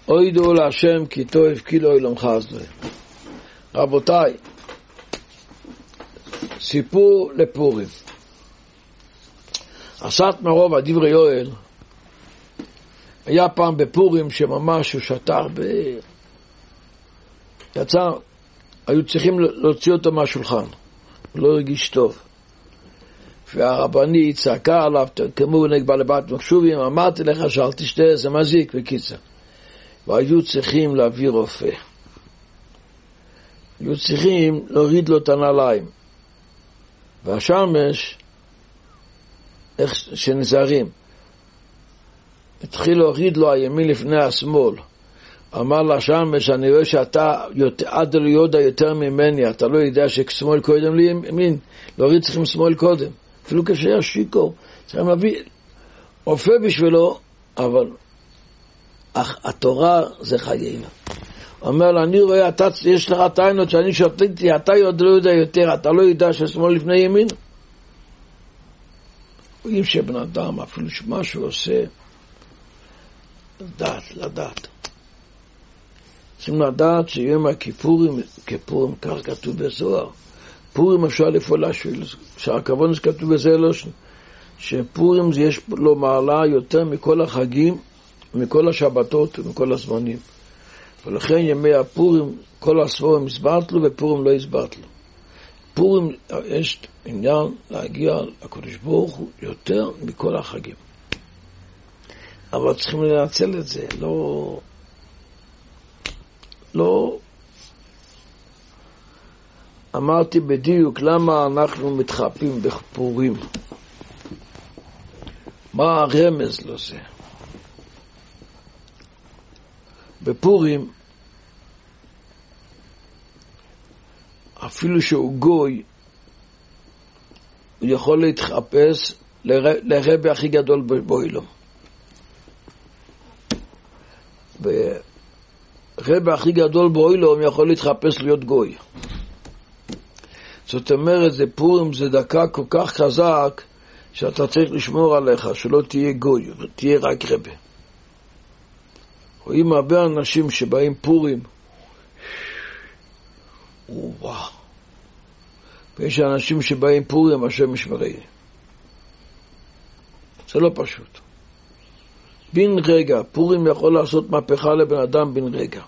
אוידו להשם כי טוב כי לא ילום חסדה. רבותיי, סיפור לפורים. עשת מרוב הדברי יואל, היה פעם בפורים שממש הוא שטח יצא, היו צריכים להוציא אותו מהשולחן, הוא לא הרגיש טוב. והרבנית צעקה עליו, כמו נגבה לבת מחשובים, אמרתי לך שאל תשתה, זה מזיק בקיצר. והיו צריכים להביא רופא. היו צריכים להוריד לו את הנעליים. והשמש, איך שנזהרים, התחיל להוריד לו הימין לפני השמאל. אמר לשמש, אני רואה שאתה עד ליודה יותר ממני, אתה לא יודע ששמאל קודם לי ימין, להוריד צריכים שמאל קודם. אפילו כשהיה שיקו, צריכים להביא רופא בשבילו, אבל התורה זה חיינו. אומר לו, אני רואה, יש לך טענות שאני שתיתי, אתה עוד לא יודע יותר, אתה לא יודע ששמאל לפני ימין. רואים שבן אדם, אפילו שמה שהוא עושה, לדעת. צריכים לדעת שיום הכיפורים, כפורים, כך כתוב בזוהר, פורים אפשר לפעול לשביל, שהכוון שכתוב בזה לא, שפורים יש לו מעלה יותר מכל החגים, מכל השבתות ומכל הזמנים. ולכן ימי הפורים, כל הסבורים הסברת לו ופורים לא הסברת לו. פורים יש עניין להגיע לקדוש ברוך הוא יותר מכל החגים. אבל צריכים לנצל את זה, לא אמרתי בדיוק למה אנחנו מתחפים בפורים. מה הרמז לזה? בפורים, אפילו שהוא גוי, הוא יכול להתחפש לרבי הכי גדול באילום. ורבי הכי גדול באילום יכול להתחפש להיות גוי. זאת אומרת, זה פורים, זה דקה כל כך חזק, שאתה צריך לשמור עליך, שלא תהיה גוי, תהיה רק רבי. רואים הרבה אנשים שבאים פורים, וואו. ויש אנשים שבאים פורים, השם ישמרי. זה לא פשוט. בן רגע, פורים יכול לעשות מהפכה לבן אדם בן רגע.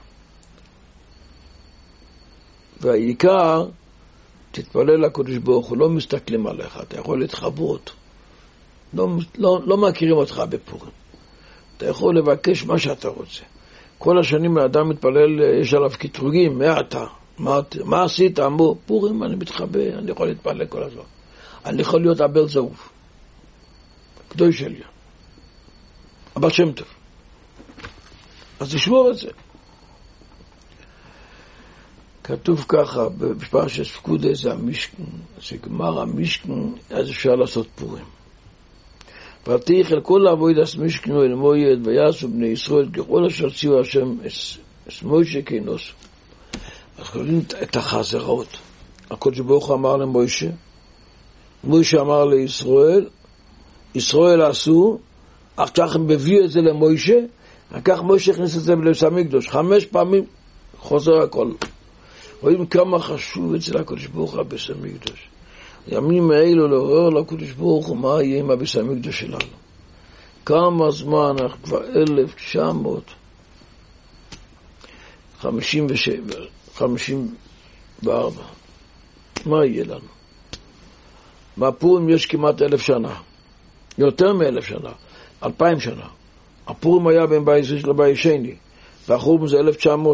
והעיקר, תתפלל לקדוש ברוך הוא, לא מסתכלים עליך, אתה יכול להתחבות. לא מכירים אותך בפורים. אתה יכול לבקש מה שאתה רוצה. כל השנים האדם מתפלל, יש עליו קטרוגים, מה עשית? אמרו, פורים, אני מתחבא, אני יכול להתפלל כל הזמן. אני יכול להיות אבל זהוב. קדוש שלי. אבל שם טוב. אז תשמור את זה. כתוב ככה, בפרשת פקודה זה המשכן, שגמר המשכן, אז אפשר לעשות פורים. ותיך אל כל עבודת משכנו אל מועד ויעשו בני ישראל ככל אשר ציווה השם את מוישה כינוסו. אז קוראים את החזרות. הקדוש ברוך הוא אמר למוישה, מוישה אמר לישראל, ישראל עשו, עכשיו הם הביאו את זה למוישה, וכך מוישה הכניס את זה לבית המקדש. 5 פעמים חוזר הכל. רואים כמה חשוב אצל הקדוש ברוך הוא בית המקדש. ימים האלו לעורר לקדוש ברוך הוא מה יהיה עם הבית המקדש שלנו. כמה זמן, אנחנו כבר 1954. מה יהיה לנו? בפורים יש כמעט 1000 שנה. יותר מ1000 שנה. 2000 שנה. הפורים היה בין בית ראשון לבית שני. והחורבן זה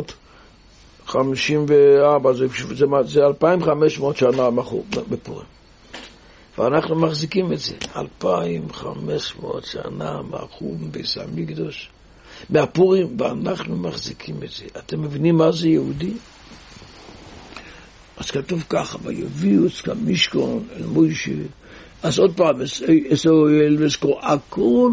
1954. זה 2500 שנה בפורים. ואנחנו מחזיקים את זה. 2500 שנה מהחורבן בית המקדש. מהפורים, ואנחנו מחזיקים את זה. אתם מבינים מה זה יהודי? אז כתוב ככה, ויביאו את המשכן אל מוישה. אז עוד פעם, ישראל וזכור, הכל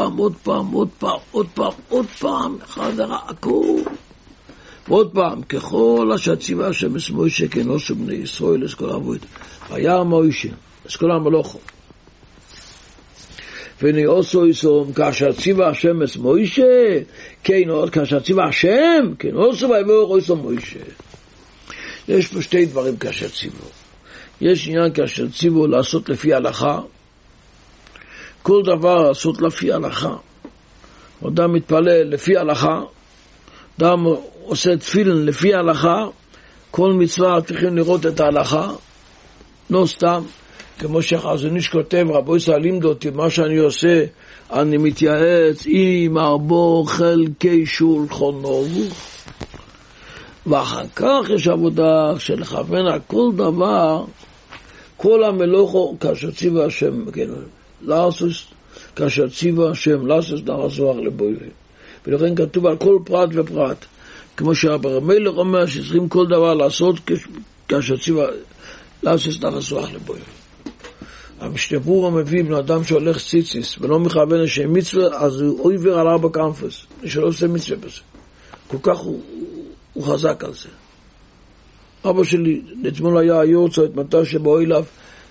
עוד פעם, חזרה, הכל. ועוד פעם, ככל אשר ציווה השם את מוישה כינוסו בני ישראל לזכור עבוד. והיה מוישה, לזכור המלוכו. ונעשו איסום כאשר ציווה השם את מוישה, כן עוד כאשר ציווה השם, כן עשו ויבואו איסום מוישה. יש פה שתי דברים כאשר ציוו. יש עניין כאשר ציוו לעשות לפי הלכה, כל דבר לעשות לפי הלכה. אדם מתפלל לפי הלכה, אדם עושה תפילין לפי הלכה, כל מצווה צריכים לראות את ההלכה, לא סתם, כמו שהחזון איש כותב, רבו ישראל לימדו אותי, מה שאני עושה, אני מתייעץ עם ארבע חלקי שולחן ערוך, ואחר כך יש עבודה של לכוון על כל דבר, כל המלוכו, כאשר ציווה השם, כן, לעשות, כאשר ציווה השם, לעשות דבר זוהר לבוירים. ולכן כתוב על כל פרט ופרט, כמו שהמלך אומר שצריכים כל דבר לעשות, כאשר ציווה, לעשות דבר זוהר לבוירים. המשנה ברורה מביא בן אדם שהולך ציציס ולא מכוון לשם מצווה, אז הוא עובר על 4 קמפוס, שלא עושה מצווה בזה. כל כך הוא חזק על זה. אבא שלי, אתמול היה היורצייט, מתי שבאו אליו,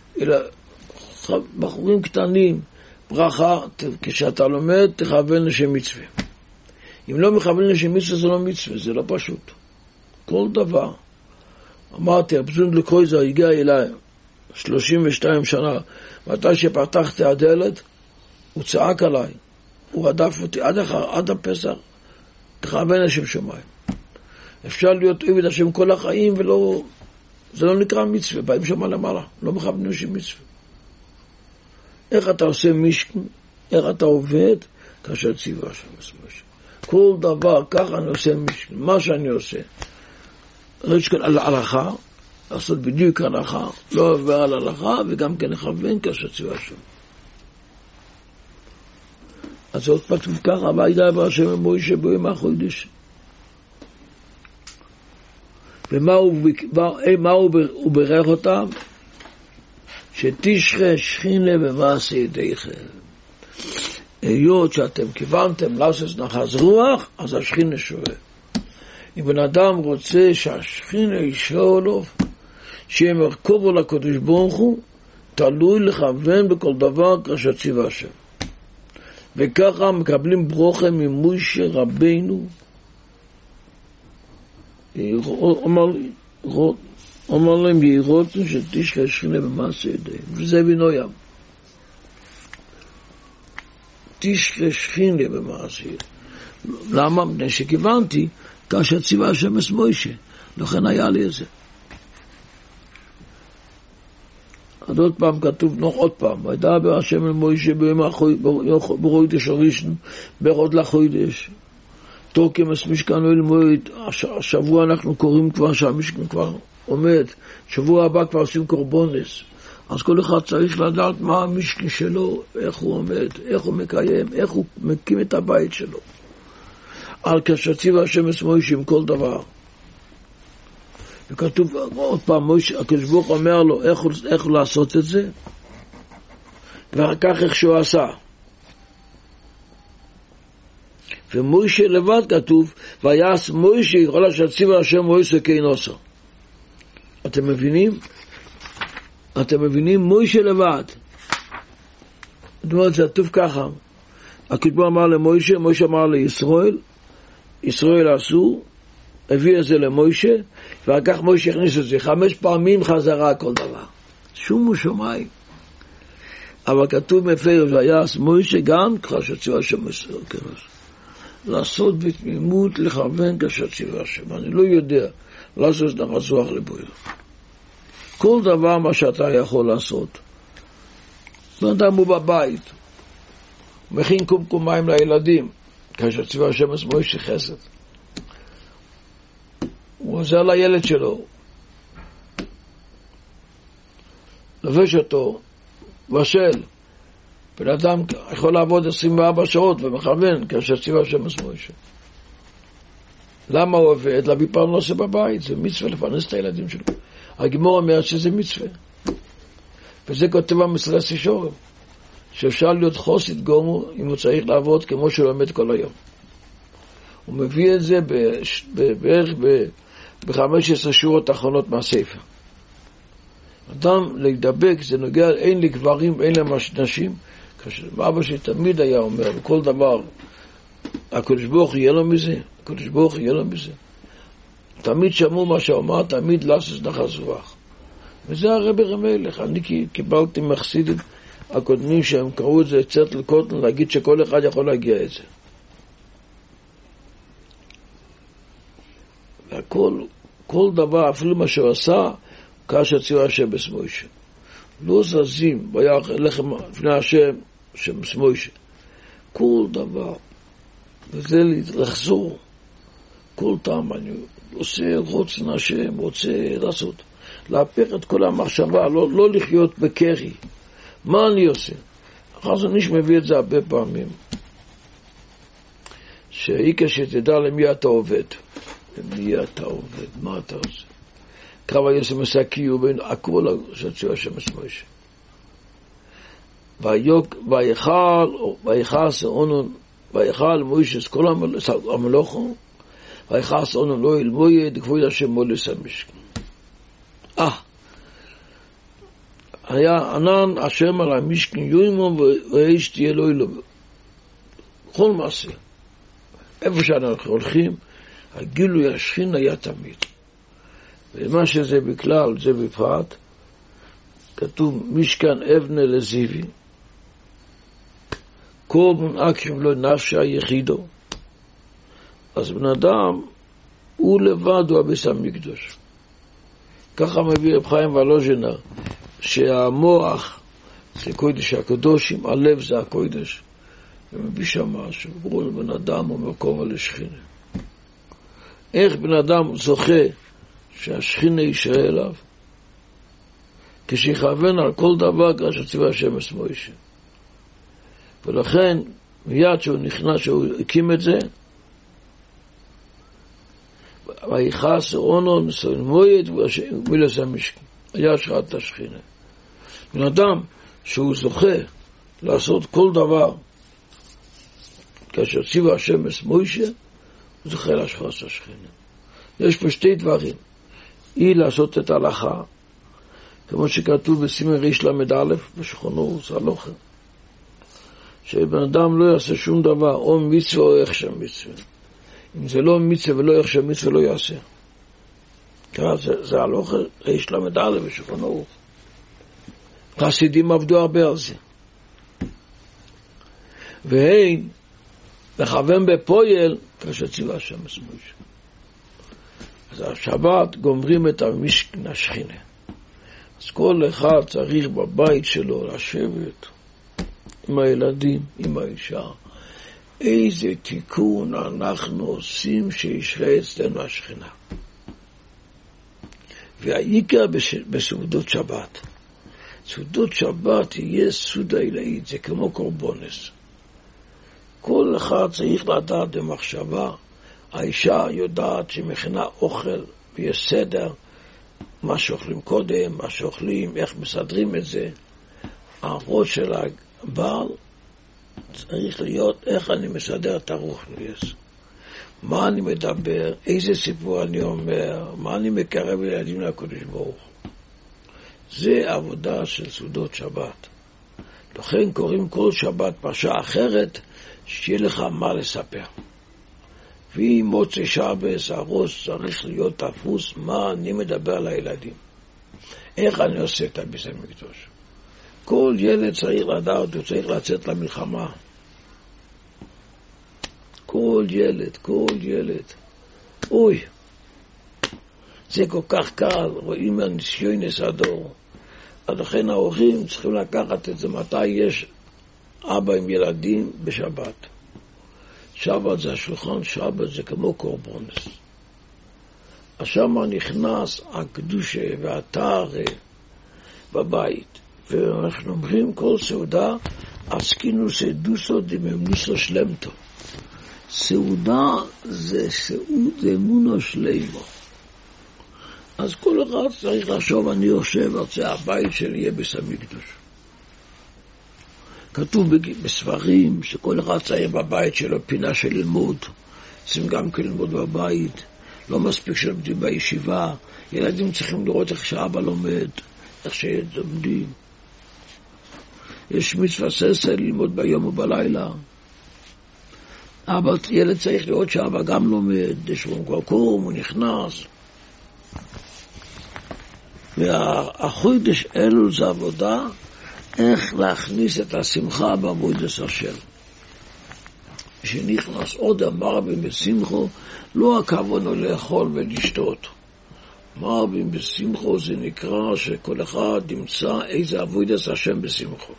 בחורים קטנים, ברכה, כשאתה לומד, תכוון לשם מצווה. אם לא מכוון לשם מצווה, זה לא מצווה, זה לא פשוט. כל דבר. אמרתי, הפזון לקרויזר הגיע אליי, 32 שנה, מתי שפתחתי הדלת, הוא צעק עליי, הוא רדף אותי עד הפסח, תכוון לשם שמיים. אפשר להיות עבד השם כל החיים, ולא, זה לא נקרא מצווה, באים שם למעלה, לא מכוונים לשם מצווה. איך אתה עושה משכן, איך אתה עובד, כאשר ציווה השם מסמש. כל דבר, ככה אני עושה משכן, מה שאני עושה. על הלכה, לעשות בדיוק הלכה, לא עובר על הלכה, וגם כן לכוון כאשר ציווה השם. אז עוד כתוב ככה, וידע בהשם מוישה ביום החודש. ומה הוא ברך אותם? שתשחה שכינה במעשה ידיכם. היות שאתם כיוונתם לעשות נחש רוח, אז השכינה שווה. אם בן אדם רוצה שהשכינה ישאו לו, שיהיה מרכובו לקדוש ברוך הוא, תלוי לכוון בכל דבר כאשר ציווה השם. וככה מקבלים ברוכה ממוישה רבינו, אומר להם ירוצו שתשחה שכינה במעשה ידיהם, וזה בנוים. תשחה שכינה במעשה ידיהם. למה? מפני שכיוונתי כאשר ציווה השם את מוישה, לכן היה לי את זה. אז עוד פעם כתוב, עוד פעם, וידבר השם אל מוישה בחודש הראשון, בעוד לחודש, תוקם את משכן אל מועד. השבוע אנחנו קוראים כבר שהמשכן כבר עומד, שבוע הבא כבר עושים קורבונס, אז כל אחד צריך לדעת מה המשכן שלו, איך הוא עומד, איך הוא מקיים, איך הוא מקים את הבית שלו. על כאשר ציווה השם את מוישה עם כל דבר. וכתוב עוד פעם, הקדוש ברוך הוא אומר לו איך לעשות את זה, ואחר כך איך שהוא עשה. ומוישה לבד כתוב, ויעש מוישה כל אשר ציווה השם מוישה כן עשה. אתם מבינים? אתם מבינים? מוישה לבד. זאת אומרת, זה כתוב ככה. הקדוש ברוך הוא אמר למוישה, מוישה אמר לישראל, ישראל עשו, הביא את זה למוישה, ואחר כך מוישה הכניס את זה 5 פעמים חזרה כל דבר. שומו שמיים. אבל כתוב מפרש, ויעש מוישה גם כאשר ציווה השם ישראל כן עשה. לעשות בתמימות, לכוון כאשר ציווה השם. אני לא יודע לעשות נחש רוח לבויר. כל דבר מה שאתה יכול לעשות. אדם הוא בבית, מכין קומקום מים לילדים, כאשר ציווה השם את מוישה חסד. הוא עוזר לילד שלו, לבש אותו, בשל. בן אדם יכול לעבוד 24 שעות ומכוון כאשר ציווה השם את מוישה. למה הוא עובד? להביא פרנסה בבית, זה מצווה לפרנס את הילדים שלו. הגמרא אומר שזה מצווה. וזה כותב במסילת ישרים, שאפשר להיות חסיד גמור אם הוא צריך לעבוד כמו שהוא לומד כל היום. הוא מביא את זה בערך ב-15 שורות האחרונות מהספר. אדם להידבק, זה נוגע אין לגברים, אין לנשים, אבא שלי תמיד היה אומר, בכל דבר, הקדוש ברוך יהיה לו מזה, הקדוש ברוך יהיה לו מזה. תמיד שמעו מה שאומר, תמיד לעשות נחזוח. וזה הרבי רמלך. אני קיבלתי מחסידים הקודמים שהם קראו את זה צטל קוטן, להגיד שכל אחד יכול להגיע את זה. והכל, כל דבר, אפילו מה שהוא עשה, כאשר ציור השם בסמוישה. לא זזים, והיה לכם לפני השם, שם בסמוישה. כל דבר, וזה לחזור, כל טעם אני עושה רוצן השם, רוצה לעשות, להפך את כל המחשבה, לא לחיות בקרי. מה אני עושה? החזון איש מביא את זה הרבה פעמים. שאיקה שתדע למי אתה עובד. למי אתה עובד, מה אתה עושה? כמה יוסף מסקי ובין הכל שציור השם בסמוישה. ויחל מוישס כל המלוכו, ויחס אונן לא ילמויה דכבוד השם מולס המשכן. היה ענן השם על המשכן יוימון ואיש תהיה לו אלו. כל מעשה. איפה שאנחנו הולכים, הגילוי השכין היה תמיד. ומה שזה בכלל, זה בפרט, כתוב משכן אבנה לזיבי, כל מונעקים לו נפשה יחידו. אז בן אדם, הוא לבד הוא הביס המקדוש. ככה מביא רב חיים ולוז'נר, שהמוח זה קודש הקדושים, הלב זה הקודש. ומביא שם משהו, ברור בן אדם הוא מקום על השכינה. איך בן אדם זוכה שהשכינה יישאר אליו? כשיכוון על כל דבר כאשר ציווה השם בסמוישה. ולכן מיד שהוא נכנס, שהוא הקים את זה, ויחס אונו נסוין מויד ומילס המשכן. היה שעת השכינה. בן אדם שהוא זוכה לעשות כל דבר כאשר ציווה השם בסמוישה, הוא זוכה להשפעת השכינה. יש פה שתי דברים. היא לעשות את ההלכה, כמו שכתוב בסימן ריש למד א' בשכונו, זה הלוכה. שבן אדם לא יעשה שום דבר, או מצווה או הכשר מצווה. אם זה לא מצווה ולא הכשר מצווה, לא יעשה. זה הלוכה, ריש למד א' בשכונו. חסידים עבדו הרבה על זה. והן, לכוון בפועל, כאשר ציווה השם בסמוישה. אז השבת גומרים את המשכן השכינה. אז כל אחד צריך בבית שלו לשבת עם הילדים, עם האישה. איזה תיקון אנחנו עושים שישרה אצלנו השכינה. והעיקר בסעודות שבת. סעודות שבת יהיה סעודה עילאית, זה כמו קורבונס. כל אחד צריך לדעת במחשבה. האישה יודעת שמכינה אוכל ויש סדר, מה שאוכלים קודם, מה שאוכלים, איך מסדרים את זה. הראש של הבעל צריך להיות איך אני מסדר את הרוחניות. מה אני מדבר, איזה סיפור אני אומר, מה אני מקרב לילדים לקדוש ברוך. זה עבודה של סעודות שבת. לכן קוראים כל שבת פרשה אחרת, שיהיה לך מה לספר. ואם מוצא שבס, הראש צריך להיות תפוס מה אני מדבר לילדים. איך אני עושה את הביס המקדוש. כל ילד צריך לדעת, הוא צריך לצאת למלחמה. כל ילד. אוי, זה כל כך קל, רואים הניסיונס הדור. אז לכן ההורים צריכים לקחת את זה מתי יש אבא עם ילדים בשבת. שבת זה השולחן, שבת זה כמו קורבונס. אז שמה נכנס הקדושה והתארה בבית. ואנחנו אומרים כל סעודה, עסקינו סעודוסו דממוסו שלמתו. סעודה זה סעוד אמונו שלמו. אז כל אחד צריך לחשוב, אני יושב, רוצה הבית שלי יהיה ביס המקדוש. כתוב בספרים שכל אחד צריך בבית שלו פינה של ללמוד. צריכים גם כן ללמוד בבית. לא מספיק שלומדים בישיבה. ילדים צריכים לראות איך שאבא לומד, איך שילד לומדים. יש מצווה ססה ללמוד ביום ובלילה. אבל ילד צריך להיות שאבא גם לומד, יש לו כבר קורם, הוא נכנס. והחודש אלול זה עבודה, איך להכניס את השמחה בעבודת השם. כשנכנס עוד מרבים בשמחו, לא הכוונה לאכול ולשתות. מרבים בשמחו זה נקרא שכל אחד ימצא איזה עבודת השם בשמחו.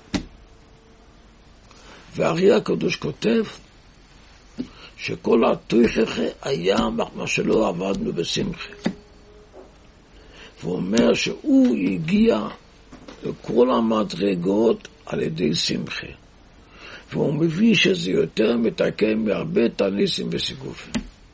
והארי הקדוש כותב שכל התוכחה היה מה שלא עבדנו בשמחה. והוא אומר שהוא הגיע לכל המדרגות על ידי שמחה. והוא מביא שזה יותר מתקן מהרבה תניסים וסיגופים.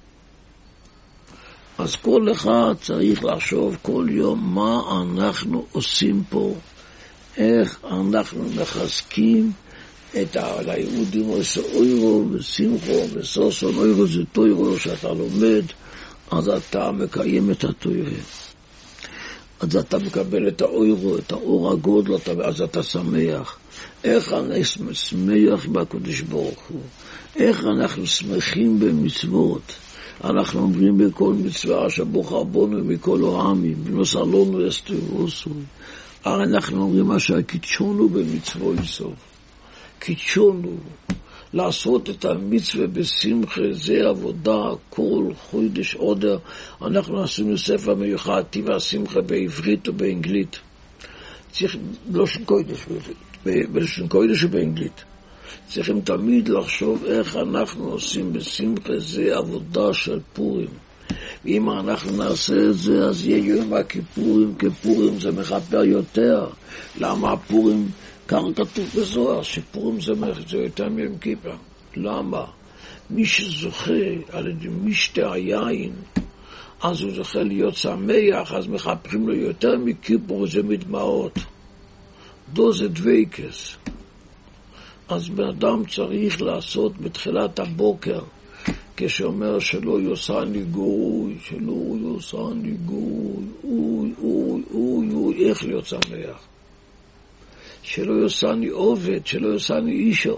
אז כל אחד צריך לחשוב כל יום מה אנחנו עושים פה, איך אנחנו מחזקים את היהודים אוירו ושמחו וסוסון. אוירו זה תוירו שאתה לומד, אז אתה מקיים את התוירו. אז אתה מקבל את האוירו, את האור הגודל, אז אתה שמח. איך אנחנו שמח בקדוש ברוך הוא, איך אנחנו שמחים במצוות. אנחנו אומרים בכל מצווה שבוחר בנו מכל העמים, בנוסע לנו אסתירוסו. אנחנו אומרים מה שהקידשונו במצוות סוף. קידשונו, לעשות את המצווה בשמחה, זה עבודה, כל חודש עודר. אנחנו עשינו ספר מיוחד, טבע השמחה בעברית ובאנגלית. צריך בלשון קודש ובאנגלית. צריכים תמיד לחשוב איך אנחנו עושים בשמחה, זה עבודה של פורים. ואם אנחנו נעשה את זה, אז יהיה יום הכיפורים, כפורים זה מכפר יותר. למה הפורים? כך כתוב בזוהר, שפורים זה יותר מיום כיפר. למה? מי שזוכה על ידי משתה היין, אז הוא זוכה להיות שמח, אז מכפרים לו יותר מכיפור, זה מדמעות. דו זה דוויקס. אז בן אדם צריך לעשות בתחילת הבוקר, כשאומר שלא יוסני גוי, שלא יוסני גוי, אוי, איך להיות שמח. שלא יוסני עובד, שלא יוסני אישו.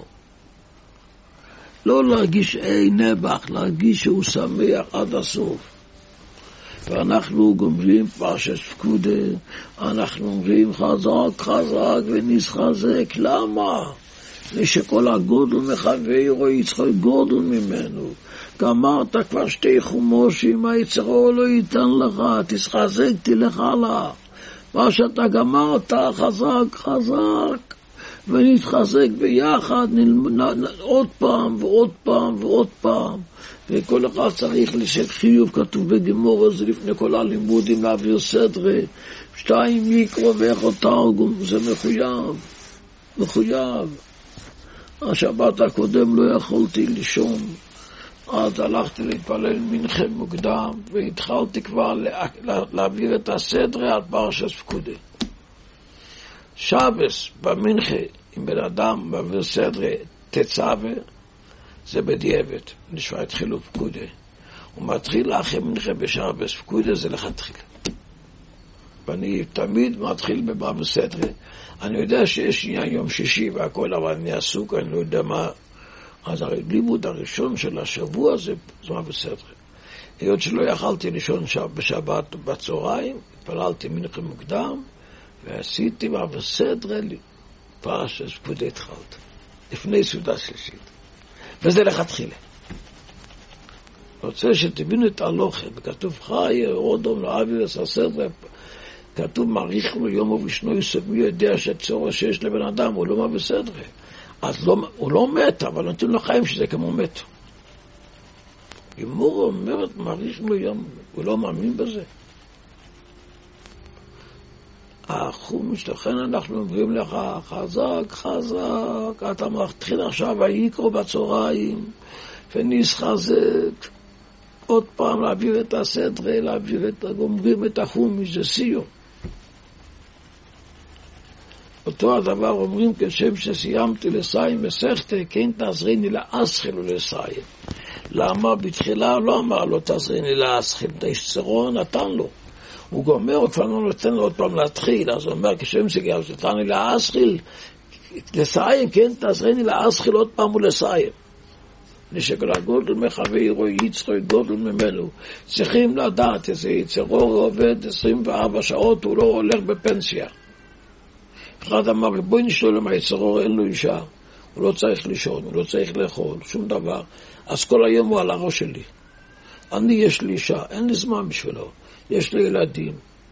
לא להרגיש נבח, להרגיש שהוא שמח עד הסוף. ואנחנו גומרים פרשת פקודה, אנחנו אומרים חזק, חזק ונשחזק. למה? ושכל הגודל מחברו יצחק גודל ממנו. גמרת כבר שתי חומושים, היצרו לא ייתן לך, תשחזק, תלך הלאה. מה שאתה גמרת, חזק, חזק, ונתחזק ביחד, עוד פעם ועוד פעם ועוד פעם. וכל אחד צריך לשם חיוב, כתוב בגמור הזה לפני כל הלימודים להעביר סדרה, 2 מיקרו ואיכו תרגום, זה מחויב. השבת הקודם לא יכולתי לישון, אז הלכתי להתפלל מנחה מוקדם, והתחלתי כבר להעביר את הסדרה על פרשת פקודה. שבס במנחה, אם בן אדם מעביר סדרה תצווה, זה בדיעבד, נשמע התחילו פקודה. הוא מתחיל אחרי מנחה בשבס פקודה, זה לכתחילה. ואני תמיד מתחיל בבא סדרה. אני יודע שיש עניין יום שישי והכל, אבל אני עסוק, אני לא יודע מה. אז הלימוד הראשון של השבוע זה מה בסדרה. היות שלא יכלתי לישון בשבת בצהריים, התפללתי מנחה מוקדם, ועשיתי מה בסדרה פרשת פקודה התחלת. לפני סעודה שלישית. וזה לכתחילה. רוצה שתבינו את הלוחם, וכתוב חי, אודום, לאבי וססדרה, כתוב מעריך לו יום ובשנוי סמי יודע שצורה שיש לבן אדם, הוא לא מה בסדרה. אז הוא לא מת, אבל נותנים לו חיים שזה כמו מת. גמור אומרת, מעריך לו יום, הוא לא מאמין בזה. החומש, לכן אנחנו אומרים לך, חזק, חזק, אתה מתחיל עכשיו, ויקרו בצהריים, ונשחזק, עוד פעם להעביר את הסדרה, להעביר את הגומרים את החומש, זה סיום. אותו הדבר אומרים כשם שסיימתי לסיים מסכתה, כן תעזריני לאסחיל ולסיים. למה? בתחילה לא אמר לו תעזריני לאסחיל, את הישצרו נתן לו. הוא גומר, הוא כבר לא נותן לו עוד פעם להתחיל, אז הוא אומר כשם שגר, נתן לי לאסחיל, לסיים, כן, תעזרני להסחיל עוד פעם ולסיים. נשגל הגודל מחברו יצחק גודל ממנו. צריכים לדעת איזה יצרור עובד 24 שעות, הוא לא הולך בפנסיה. אחד אמר, בואי נשלול היצרור, אין לו אישה, הוא לא צריך לישון, הוא לא צריך לאכול, שום דבר. אז כל היום הוא על הראש שלי. אני יש לי אישה, אין לי זמן בשבילו, יש לי ילדים,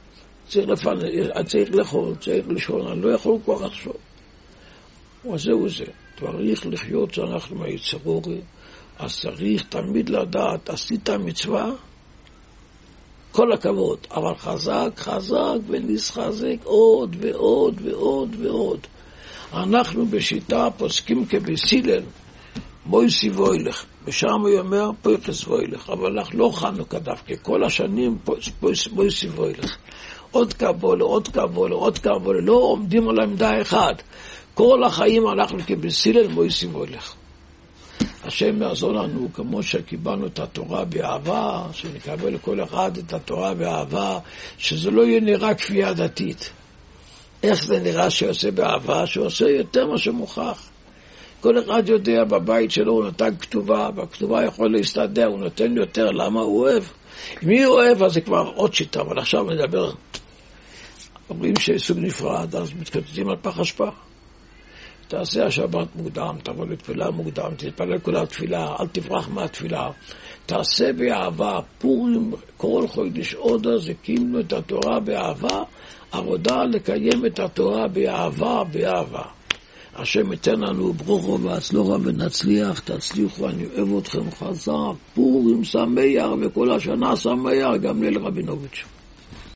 צריך לאכול, צריך לישון, אני לא יכול כבר לחשוב. זהו זה, צריך לחיות שאנחנו מהיצרורים, אז צריך תמיד לדעת, עשית מצווה, כל הכבוד, אבל חזק, חזק ונסחזק עוד ועוד ועוד ועוד. אנחנו בשיטה פוסקים כבסילל, מויסי ואילך, ושם הוא אומר פויחס ואילך, אבל אנחנו לא חנוכה דווקא, כל השנים מויסי ואילך. עוד קבולה, עוד קבולה, עוד קבולה, לא עומדים על עמדה אחת. כל החיים אנחנו כבסילל מויסי ואילך. השם יעזור לנו כמו שקיבלנו את התורה באהבה, שנקבל לכל אחד את התורה באהבה, שזה לא יהיה נראה כפייה דתית. איך זה נראה שעושה באהבה? שעושה יותר מה שמוכח. כל אחד יודע בבית שלו, הוא נתן כתובה, בכתובה יכול להסתדר, הוא נותן יותר, למה הוא אוהב? אם היא אוהב, אז זה כבר עוד שיטה, אבל עכשיו מדבר. אומרים שסוג נפרד, אז מתקטטים על פח אשפה. תעשה השבת מוקדם, תבוא לתפילה מוקדם, תתפלל כולה תפילה, אל תברח מהתפילה. תעשה באהבה, פורים, כל חודש עוד זה קימנו את התורה באהבה, עבודה לקיים את התורה באהבה, באהבה. השם ייתן לנו ברוכו והצלחה ונצליח, תצליחו, אני אוהב אתכם חזק, פורים שמח וכל השנה שמח, גם ליל רבינוביץ'.